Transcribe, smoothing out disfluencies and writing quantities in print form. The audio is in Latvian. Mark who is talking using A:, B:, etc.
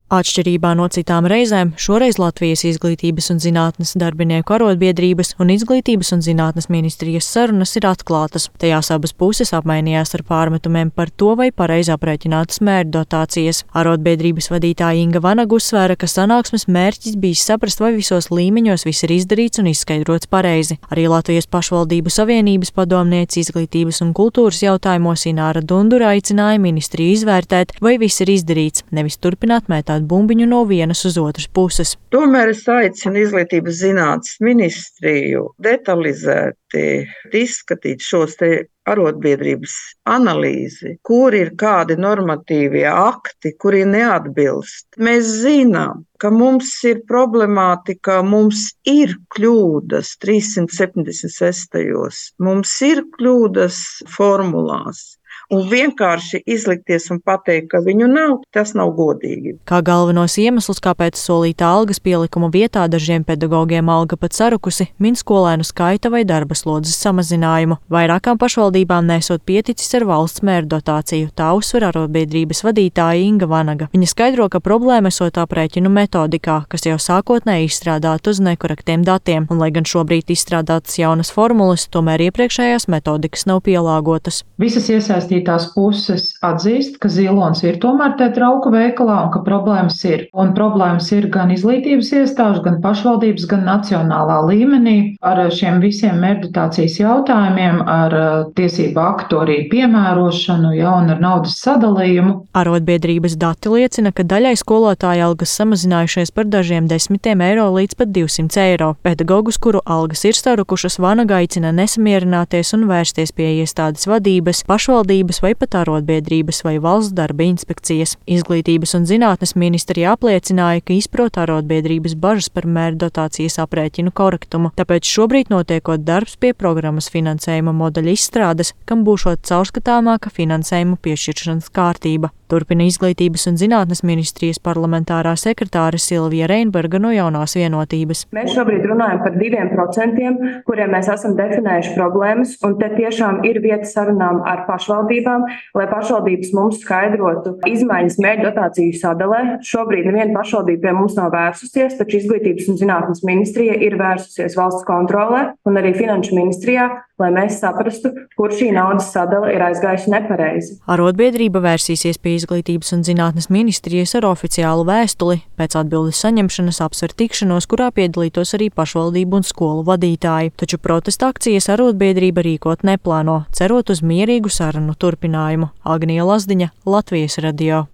A: Atšķirībā no citām reizēm, šoreiz Latvijas Izglītības un zinātnes darbinieku arotbiedrības un Izglītības un zinātnes ministrijas sarunas ir atklātas. Tajās abas puses apmainījās ar pārmetumiem par to, vai pareizi aprēķinātas mērķdotācijas. Arotbiedrības vadītāja Inga Vanaga uzsvēra, ka sanāksmes mērķis bijis saprast, vai visos līmeņos viss ir izdarīts un izskaidrots pareizi. Arī Latvijas pašvaldību savienības padomniece izglītības un kultūras jautājumos Ināra Dundura aicināja ministriju izvērtēt, vai viss ir izdarīts, nevis turpināt mētāt bumbiņu no vienas uz otras puses.
B: Tomēr es aicinu Izglītības zinātnes ministriju detalizēti izskatīt šos te arotbiedrības analīzi, kur ir kādi normatīvie akti, kuri neatbilst. Mēs zinām, ka mums ir problemātika, mums ir kļūdas 376. Mums ir kļūdas formulās. Un vienkārši izlikties un pateikt, ka viņu nav, tas nav godīgi.
A: Kā galvenos iemeslus, kāpēc solītā algas pielikuma vietā dažiem pedagogiem alga pat sarukusi, min skolēnu skaita vai darba slodzes samazinājumu. Vairākām pašvaldībām nesot pieticis ar valsts mērķdotāciju, tā uzsver arotbiedrības vadītāja Inga Vanaga. Viņa skaidro, ka problēma esot aprēķinu metodikā, kas jau sākotnēji izstrādāta uz nekorektiem datiem, un lai gan šobrīd izstrādātas jaunas formulas, tomēr iepriekšējās metodikas nav pielāgotas.
C: Visas iesaistītās puses atzīst, ka zilonis ir tomēr te trauku veikalā un ka problēmas ir. Un problēmas ir gan izglītības iestāžu, gan pašvaldības, gan nacionālā līmenī ar šiem visiem mērķdotācijas jautājumiem, ar tiesību aktu arī piemērošanu, un ar naudas sadalījumu.
A: Arotbiedrības dati liecina, ka daļai skolotāju algas samazinājušies par dažiem desmitiem eiro līdz pat 200 eiro. Pedagogus, kuru algas ir sarukušas, Vanaga aicina nesamierināties un vērsties pie iestādes vadības, pašvaldības vai pat arotbiedrības vai valsts darba inspekcijas. Izglītības un zinātnes ministrija apliecināja, ka izprot arotbiedrības bažas par mērķdotācijas aprēķinu korektumu, tāpēc šobrīd notiekot darbs pie programmas finansējuma modeļa izstrādes, kam būšot caurskatāmāka finansējuma piešķiršanas kārtība. Turpina Izglītības un zinātnes ministrijas parlamentārā sekretāre Silvija Reinberga no Jaunās vienotības.
D: Mēs šobrīd runājam par 2%, kuriem mēs esam definējuši problēmas, un te tiešām ir vieta sarunām ar pašvaldībām, lai pašvaldības mums skaidrotu izmaiņas mērķdotāciju sadalē. Šobrīd neviena pašvaldība pie mums nav vērsusies, taču Izglītības un zinātnes ministrija ir vērsusies valsts kontrolē un arī finanšu ministrijā, lai mēs saprastu, kur šī naudas sadale ir aizgājusi nepareizi.
A: Arotbiedrība vērsīsies pie Izglītības un zinātnes ministrijas ar oficiālu vēstuli. Pēc atbildes saņemšanas apsver tikšanos, kurā piedalītos arī pašvaldību un skolu vadītāji. Taču protesta akcijas arotbiedrība rīkot neplāno, cerot uz mierīgu sarunu turpinājumu. Agnija Lazdiņa, Latvijas radio.